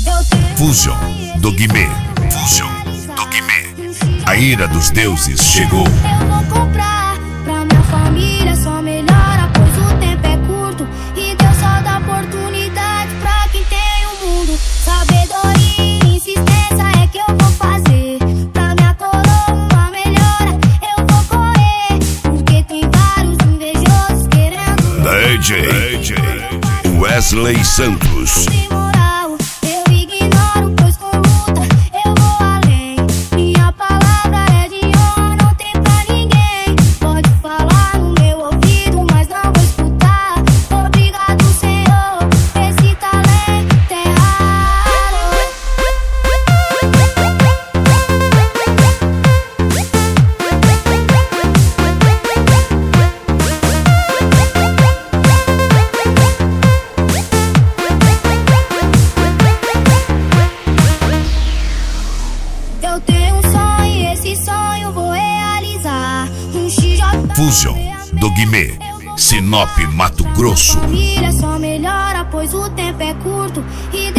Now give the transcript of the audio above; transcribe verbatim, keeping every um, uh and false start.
Fusion do Guimê. Fusion do Guimê. A ira dos deuses chegou. Eu vou comprar pra minha família, só melhora, pois o tempo é curto e Deus só dá oportunidade pra quem tem o mundo. Sabedoria e insistência é que eu vou fazer pra minha coroa melhora. Eu vou correr porque tem vários invejosos querendo. D J Wesley Santos. Eu tenho um sonho e esse sonho vou realizar. Um X J Fusion do Guimê, Sinop, Mato Grosso. Família só melhora, pois o tempo é curto e